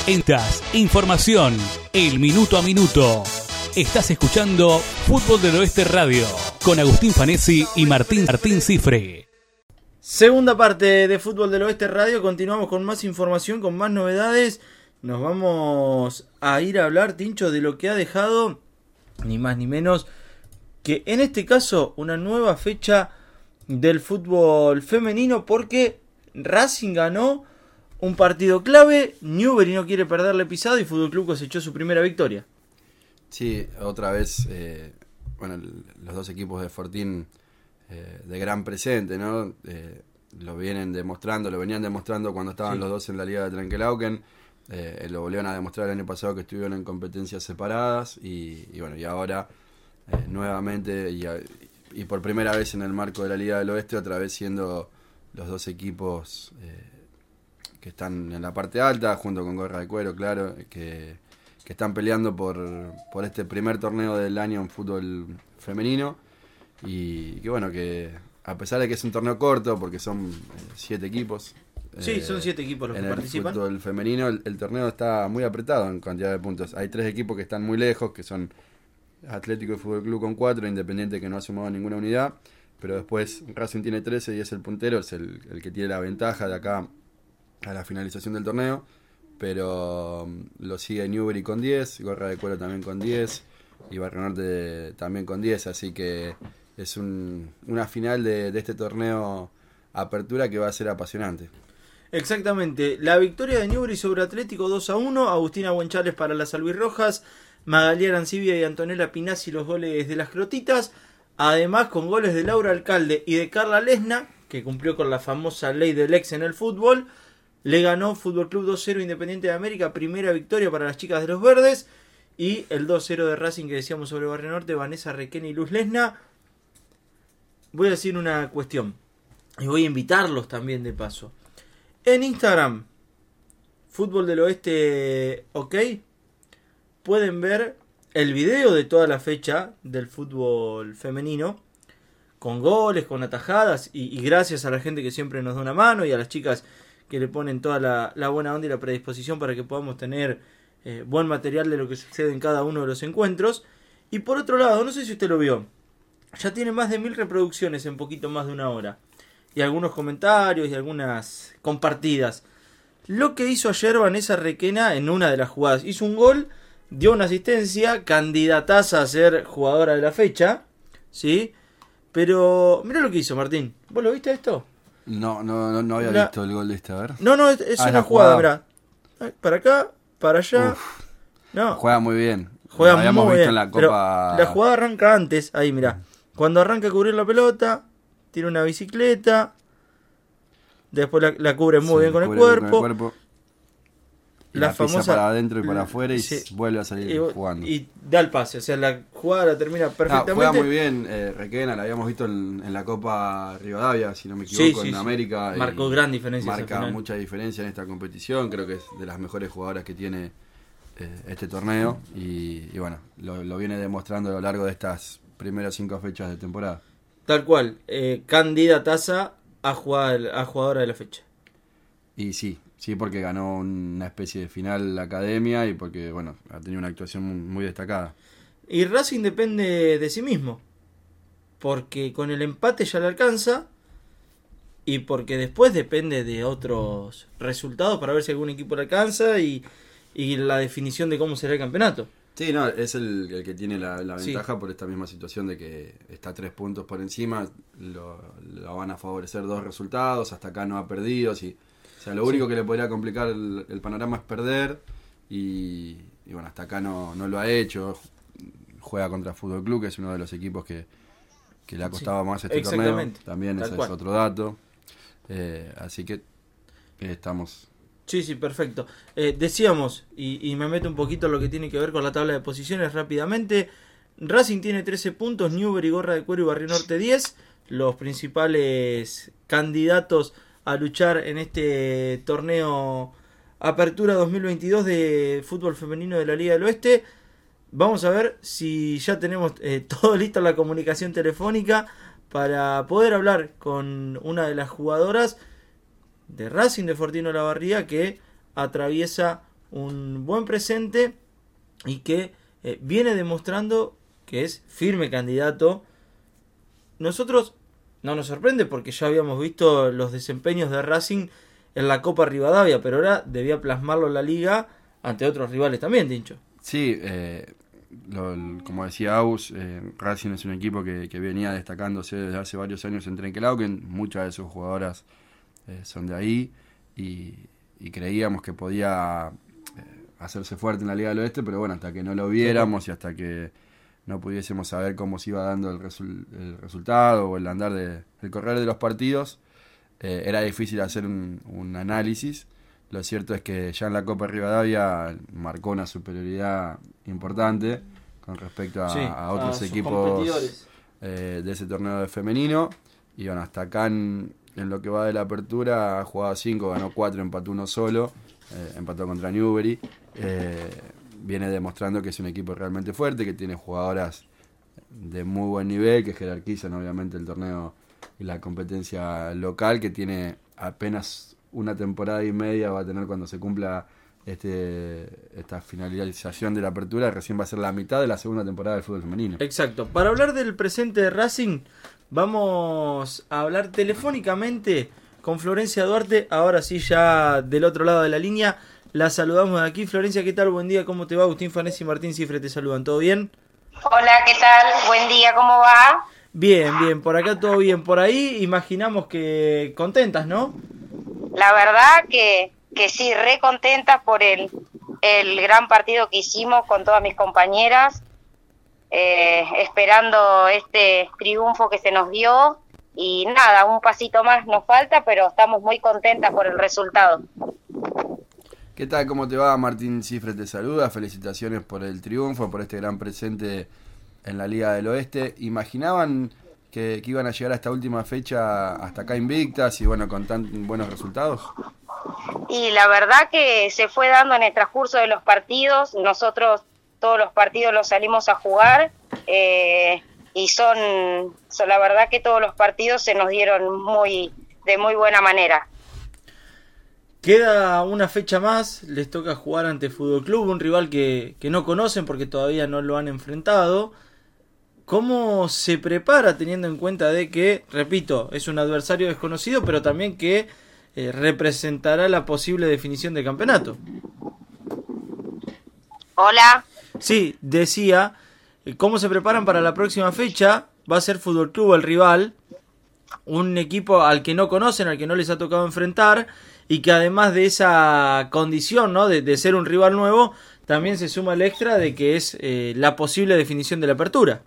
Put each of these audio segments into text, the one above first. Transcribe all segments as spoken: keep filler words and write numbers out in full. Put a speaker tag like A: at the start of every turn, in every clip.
A: Entas, información, el minuto a minuto. Estás escuchando Fútbol del Oeste Radio con Agustín Fanesi y Martín Martín Cifre.
B: Segunda parte de Fútbol del Oeste Radio. Continuamos con más información, con más novedades. Nos vamos a ir a hablar, Tincho, de lo que ha dejado, ni más ni menos, que en este caso una nueva fecha del fútbol femenino, porque Racing ganó un partido clave, Newbery no quiere perderle pisado y Fútbol Club cosechó su primera victoria.
C: Sí, otra vez, eh, bueno, el, los dos equipos de Fortín eh, de gran presente, ¿no? Eh, lo vienen demostrando, lo venían demostrando cuando estaban sí. los dos en la Liga de Trenquelauquen, eh, lo volvieron a demostrar el año pasado que estuvieron en competencias separadas y, y bueno, y ahora eh, nuevamente y, y por primera vez en el marco de la Liga del Oeste, otra vez siendo los dos equipos eh, que están en la parte alta, junto con Gorra de Cuero, claro, que, que están peleando por, por este primer torneo del año en fútbol femenino. Y que bueno, que a pesar de que es un torneo corto, porque son eh, siete equipos.
B: Sí, eh, son siete equipos los que participan.
C: En el fútbol femenino, el, el torneo está muy apretado en cantidad de puntos. Hay tres equipos que están muy lejos, que son Atlético y Fútbol Club con cuatro, Independiente que no ha sumado ninguna unidad. Pero después Racing tiene trece y es el puntero, es el, el que tiene la ventaja de acá a la finalización del torneo, pero um, lo sigue Newbery con diez, Gorra de Cuero también con diez y Barrio Norte también con diez, así que es un, una final de, de este torneo Apertura que va a ser apasionante.
B: Exactamente, la victoria de Newbery sobre Atlético dos a uno, Agustina Buenchales para las albirrojas, Magalí Arancibia y Antonella Pinazzi los goles de las crotitas, además con goles de Laura Alcalde y de Carla Lesna, que cumplió con la famosa ley del ex en el fútbol. Le ganó Fútbol Club dos cero Independiente de América, primera victoria para las chicas de los verdes. Y el dos cero de Racing que decíamos sobre Barrio Norte, Vanessa Requena y Luz Lesna. Voy a decir una cuestión, y voy a invitarlos también de paso. En Instagram, Fútbol del Oeste OK, pueden ver el video de toda la fecha del fútbol femenino, con goles, con atajadas, y, y gracias a la gente que siempre nos da una mano y a las chicas que le ponen toda la, la buena onda y la predisposición para que podamos tener eh, buen material de lo que sucede en cada uno de los encuentros. Y por otro lado, no sé si usted lo vio, ya tiene más de mil reproducciones en poquito más de una hora, y algunos comentarios y algunas compartidas. Lo que hizo ayer Vanessa Requena en una de las jugadas, hizo un gol, dio una asistencia, candidataza a ser jugadora de la fecha, ¿sí? Pero mira lo que hizo, Martín. ¿Vos lo viste esto?
C: No, no, no, no había la... visto el gol de este, a ver.
B: No, no, es, es ah, una jugada, jugada, mirá. Para acá, para allá.
C: Uf,
B: no.
C: Juega muy bien.
B: Juega
C: Lo habíamos
B: muy
C: visto
B: bien.
C: En la Copa.
B: Pero la jugada arranca antes, ahí mirá. Cuando arranca a cubrir la pelota, tira una bicicleta. Después la, la cubre muy sí, bien con el, cuerpo, con el cuerpo.
C: Y la, la famosa para adentro y para afuera y sí, vuelve a salir y, jugando.
B: Y da el pase, o sea, la jugada la termina perfectamente.
C: No, juega muy bien eh, Requena, la habíamos visto en, en la Copa Rivadavia, si no me equivoco, sí, sí, en América.
B: Sí. Marcó gran diferencia.
C: Marca mucha diferencia en esta competición, creo que es de las mejores jugadoras que tiene eh, este torneo y, y bueno, lo, lo viene demostrando a lo largo de estas primeras cinco fechas de temporada.
B: Tal cual, eh, candidataza a, jugar, a jugadora de la fecha.
C: Y sí. Sí, porque ganó una especie de final la academia y porque, bueno, ha tenido una actuación muy destacada.
B: Y Racing depende de sí mismo, porque con el empate ya le alcanza y porque después depende de otros resultados para ver si algún equipo le alcanza y, y la definición de cómo será el campeonato.
C: Sí, no, es el, el que tiene la, la ventaja sí. por esta misma situación de que está tres puntos por encima, lo, lo van a favorecer dos resultados, hasta acá no ha perdido, sí. O sea, lo único sí. que le podría complicar el, el panorama es perder y, y bueno, hasta acá no, no lo ha hecho. Juega contra Fútbol Club, que es uno de los equipos que, que le ha costado sí. más este torneo. También ese es otro dato. Eh, así que eh, estamos...
B: Sí, sí, perfecto. Eh, decíamos, y, y me meto un poquito en lo que tiene que ver con la tabla de posiciones rápidamente. Racing tiene trece puntos, Newbery, Gorra de Cuero y Barrio Norte diez. Los principales candidatos a luchar en este torneo Apertura dos mil veintidós de fútbol femenino de la Liga del Oeste. Vamos a ver si ya tenemos eh, todo listo en la comunicación telefónica para poder hablar con una de las jugadoras de Racing de Fortín Olavarría que atraviesa un buen presente y que eh, viene demostrando que es firme candidato. Nosotros no nos sorprende porque ya habíamos visto los desempeños de Racing en la Copa Rivadavia, pero ahora debía plasmarlo en la Liga ante otros rivales también, Tincho.
C: Sí, eh, lo, como decía Aus, eh, Racing es un equipo que, que venía destacándose desde hace varios años en Trenquelauquen, muchas de sus jugadoras eh, son de ahí, y, y creíamos que podía eh, hacerse fuerte en la Liga del Oeste, pero bueno, hasta que no lo viéramos y hasta que no pudiésemos saber cómo se iba dando el, resul- el resultado o el andar de, el correr de los partidos, eh, era difícil hacer un, un análisis. Lo cierto es que ya en la Copa Rivadavia marcó una superioridad importante con respecto a,
B: sí,
C: a otros
B: a
C: equipos eh, de ese torneo de femenino. Y bueno, hasta acá en, en lo que va de la apertura ha jugado cinco, ganó cuatro, empató uno solo, eh, empató contra Newbery. Eh, viene demostrando que es un equipo realmente fuerte, que tiene jugadoras de muy buen nivel, que jerarquizan obviamente el torneo y la competencia local, que tiene apenas una temporada y media va a tener cuando se cumpla este esta finalización de la apertura. Recién va a ser la mitad de la segunda temporada del fútbol femenino.
B: Exacto. Para hablar del presente de Racing, vamos a hablar telefónicamente con Florencia Duarte, ahora sí ya del otro lado de la línea. La saludamos de aquí. Florencia, ¿qué tal? Buen día, ¿cómo te va? Agustín Fanesi y Martín Cifre te saludan, ¿todo bien?
D: Hola, ¿qué tal? Buen día, ¿cómo va?
B: Bien, bien, por acá todo bien. Por ahí imaginamos que contentas, ¿no?
D: La verdad que, que sí, re contenta por el, el gran partido que hicimos con todas mis compañeras, eh, esperando este triunfo que se nos dio, y nada, un pasito más nos falta, pero estamos muy contentas por el resultado.
C: ¿Qué tal? ¿Cómo te va? Martín Cifre te saluda. Felicitaciones por el triunfo, por este gran presente en la Liga del Oeste. ¿Imaginaban que, que iban a llegar a esta última fecha hasta acá invictas y bueno, con tan buenos resultados?
D: Y la verdad que se fue dando en el transcurso de los partidos. Nosotros todos los partidos los salimos a jugar, eh, y son, son la verdad que todos los partidos se nos dieron muy de muy buena manera.
B: Queda una fecha más, les toca jugar ante Fútbol Club, un rival que, que no conocen porque todavía no lo han enfrentado. ¿Cómo se prepara teniendo en cuenta de que, repito, es un adversario desconocido, pero también que eh, representará la posible definición del campeonato?
D: Hola.
B: Sí, decía, eh, ¿cómo se preparan para la próxima fecha? Va a ser Fútbol Club el rival, un equipo al que no conocen, al que no les ha tocado enfrentar, y que además de esa condición, ¿no?, de, de ser un rival nuevo, también se suma el extra de que es eh, la posible definición de la apertura.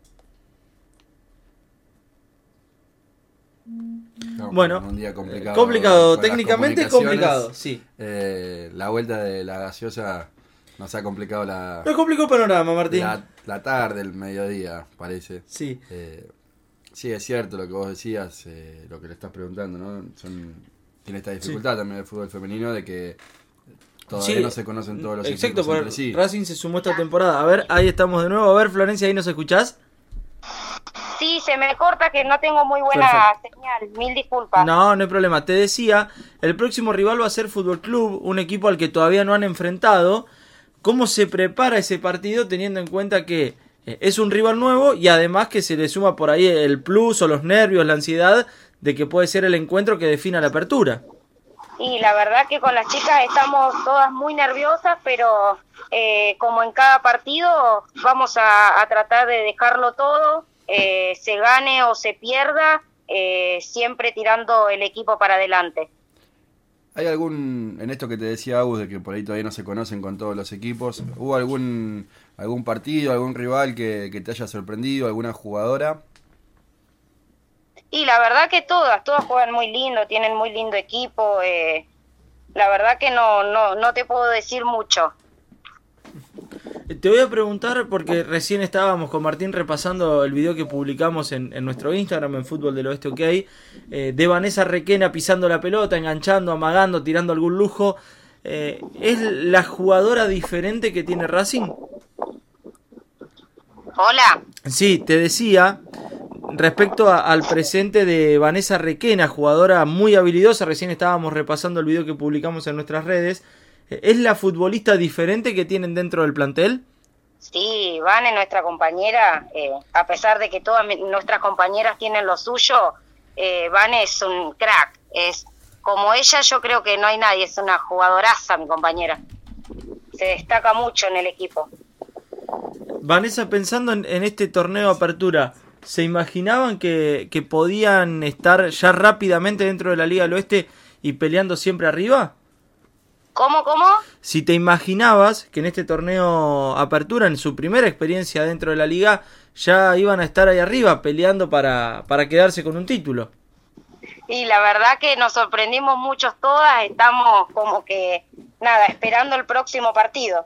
C: No,
B: bueno,
C: un día complicado,
B: complicado técnicamente complicado, sí.
C: Eh, la vuelta de la gaseosa nos ha complicado la...
B: Nos complicó el panorama, Martín.
C: La, la tarde, el mediodía, parece.
B: Sí.
C: Eh, sí, es cierto lo que vos decías, eh, lo que le estás preguntando, ¿no? Son... Tiene esta dificultad sí. también el fútbol femenino de que todavía sí. no se conocen todos los
B: Exacto,
C: equipos entre sí.
B: Racing se sumó esta temporada. A ver, ahí estamos de nuevo. A ver, Florencia, ¿ahí nos escuchás?
D: Sí, se me corta que no tengo muy buena Perfecto. señal. Mil disculpas.
B: No, no hay problema. Te decía, el próximo rival va a ser Fútbol Club, un equipo al que todavía no han enfrentado. ¿Cómo se prepara ese partido teniendo en cuenta que es un rival nuevo y además que se le suma por ahí el plus o los nervios, la ansiedad de que puede ser el encuentro que defina la apertura?
D: Y la verdad que con las chicas estamos todas muy nerviosas, pero eh, como en cada partido vamos a, a tratar de dejarlo todo, eh, se gane o se pierda, eh, siempre tirando el equipo para adelante.
C: ¿Hay algún, en esto que te decía Agus, de que por ahí todavía no se conocen con todos los equipos, hubo algún algún partido, algún rival que, que te haya sorprendido, alguna jugadora?
D: Y la verdad que todas, todas juegan muy lindo, tienen muy lindo equipo, eh, la verdad que no, no, no te puedo decir mucho.
B: Te voy a preguntar, porque recién estábamos con Martín repasando el video que publicamos en, en nuestro Instagram, en Fútbol del Oeste OK, eh, de Vanessa Requena pisando la pelota, enganchando, amagando, tirando algún lujo. Eh, ¿Es la jugadora diferente que tiene Racing?
D: Hola.
B: Sí, te decía... Respecto a, al presente de Vanessa Requena, jugadora muy habilidosa, recién estábamos repasando el video que publicamos en nuestras redes, ¿Es la futbolista diferente que tienen dentro del plantel?
D: Sí, Vane, nuestra compañera, eh, a pesar de que todas mi, nuestras compañeras tienen lo suyo, eh, Vane es un crack. Es como ella, yo creo que no hay nadie, es una jugadoraza mi compañera. Se destaca mucho en el equipo.
B: Vanessa, pensando en, en este torneo de apertura, ¿se imaginaban que, que podían estar ya rápidamente dentro de la Liga del Oeste y peleando siempre arriba?
D: ¿Cómo, cómo?
B: Si te imaginabas que en este torneo apertura, en su primera experiencia dentro de la liga, ya iban a estar ahí arriba peleando para, para quedarse con un título.
D: Y la verdad que nos sorprendimos muchos todas, estamos como que, nada, esperando el próximo partido.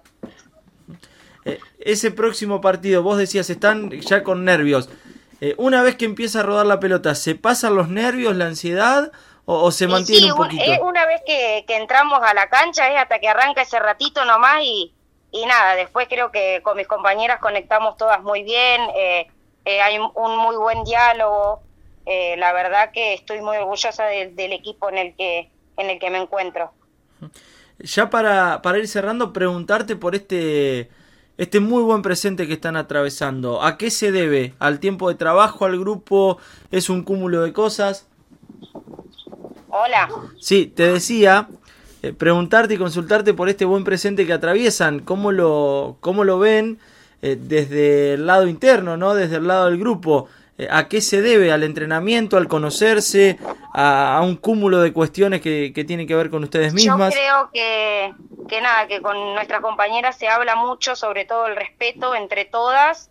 B: Eh, ese próximo partido, vos decías, están ya con nervios. Eh, una vez que empieza a rodar la pelota, ¿se pasan los nervios, la ansiedad o, o se mantiene
D: sí,
B: un poquito?
D: Un, una vez que, que entramos a la cancha es hasta que arranca ese ratito nomás y, y nada, después creo que con mis compañeras conectamos todas muy bien, eh, eh, hay un, un muy buen diálogo, eh, la verdad que estoy muy orgullosa de, del equipo en el que en el que me encuentro.
B: Ya para, para ir cerrando, preguntarte por este... Este muy buen presente que están atravesando, ¿a qué se debe? ¿Al tiempo de trabajo, al grupo? ¿Es un cúmulo de cosas?
D: Hola.
B: Sí, te decía, eh, preguntarte y consultarte por este buen presente que atraviesan. ¿Cómo lo, cómo lo ven eh, desde el lado interno, ¿no? Desde el lado del grupo? Eh, ¿A qué se debe? ¿Al entrenamiento, al conocerse, a, a un cúmulo de cuestiones que, que tienen que ver con ustedes mismas?
D: Yo creo que, que nada, que con nuestras compañeras se habla mucho, sobre todo el respeto entre todas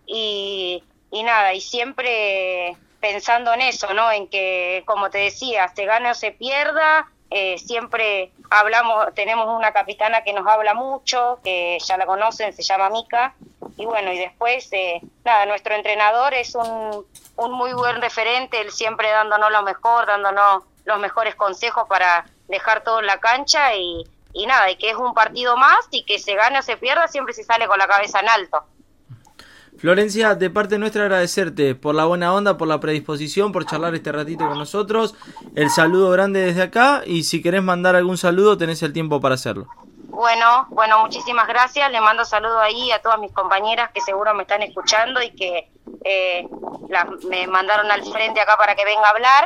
D: y, y nada, y siempre pensando en eso, ¿no? En que, como te decía, se gane o se pierda, eh, siempre hablamos, tenemos una capitana que nos habla mucho, que ya la conocen, se llama Mica, y bueno, y después, eh, nada, nuestro entrenador es un, un muy buen referente, él siempre dándonos lo mejor, dándonos los mejores consejos para dejar todo en la cancha y, y nada, y que es un partido más y que se gane o se pierda, siempre se sale con la cabeza en alto.
B: Florencia, de parte nuestra agradecerte por la buena onda, por la predisposición, por charlar este ratito con nosotros. El saludo grande desde acá y si querés mandar algún saludo tenés el tiempo para hacerlo.
D: Bueno, bueno, muchísimas gracias. Le mando saludo ahí a todas mis compañeras que seguro me están escuchando y que eh, la, me mandaron al frente acá para que venga a hablar.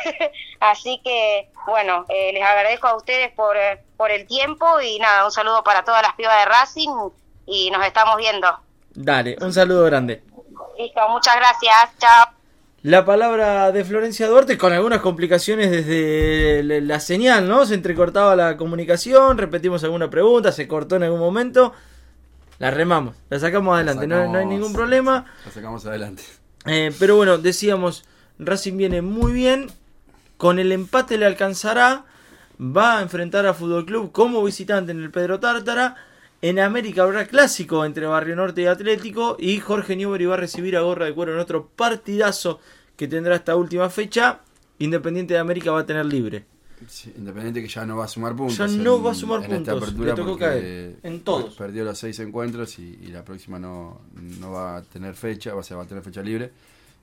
D: Así que, bueno, eh, les agradezco a ustedes por, por el tiempo y nada, un saludo para todas las pibas de Racing y nos estamos viendo.
B: Dale, un saludo grande.
D: Listo, muchas gracias. Chao.
B: La palabra de Florencia Duarte con algunas complicaciones desde la señal, ¿no? Se entrecortaba la comunicación, repetimos alguna pregunta, se cortó en algún momento. La remamos, la sacamos adelante, la sacamos, no, no hay ningún problema.
C: La sacamos adelante.
B: Eh, pero bueno, decíamos, Racing viene muy bien, con el empate le alcanzará, va a enfrentar a Fútbol Club como visitante en el Pedro Tártara. En América habrá clásico entre Barrio Norte y Atlético y Jorge Newbery va a recibir a Gorra de Cuero en otro partidazo que tendrá esta última fecha. Independiente de América va a tener libre.
C: Sí, Independiente que ya no va a sumar puntos.
B: Ya no
C: en,
B: va a sumar
C: en
B: puntos.
C: Esta apertura
B: le tocó caer en todos.
C: Perdió los seis encuentros y, y la próxima no, no va a tener fecha, va a, ser, va a tener fecha libre.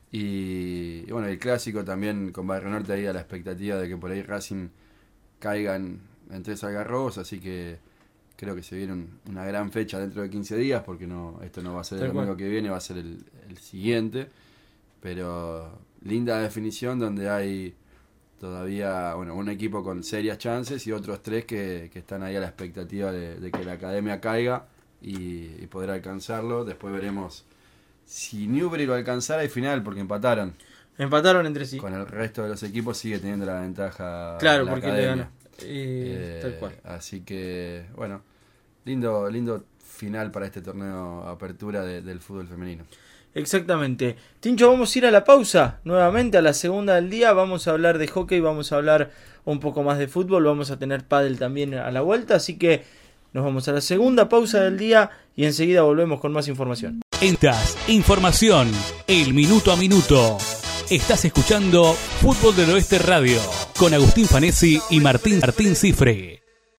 C: Y, y bueno, el clásico también con Barrio Norte ahí a la expectativa de que por ahí Racing caigan en tres algarrobos, así que creo que se viene un, una gran fecha dentro de quince días, porque no esto no va a ser el domingo que viene, va a ser el, el siguiente. Pero linda definición donde hay todavía bueno un equipo con serias chances y otros tres que, que están ahí a la expectativa de, de que la academia caiga y, y poder alcanzarlo. Después veremos si Newbery lo alcanzara y final, porque empataron.
B: Empataron entre sí.
C: Con el resto de los equipos sigue teniendo la ventaja.
B: Claro,
C: la
B: porque
C: academia.
B: le gana. Eh, tal cual.
C: Así que, bueno, lindo lindo final para este torneo apertura de, del fútbol femenino.
B: Exactamente. Tincho, vamos a ir a la pausa nuevamente, a la segunda del día. Vamos a hablar de hockey, vamos a hablar un poco más de fútbol, vamos a tener pádel también a la vuelta. Así que nos vamos a la segunda pausa del día y enseguida volvemos con más información.
A: Entas, información, el minuto a minuto. Estás escuchando Fútbol del Oeste Radio con Agustín Fanesi y Martín Martín Cifre.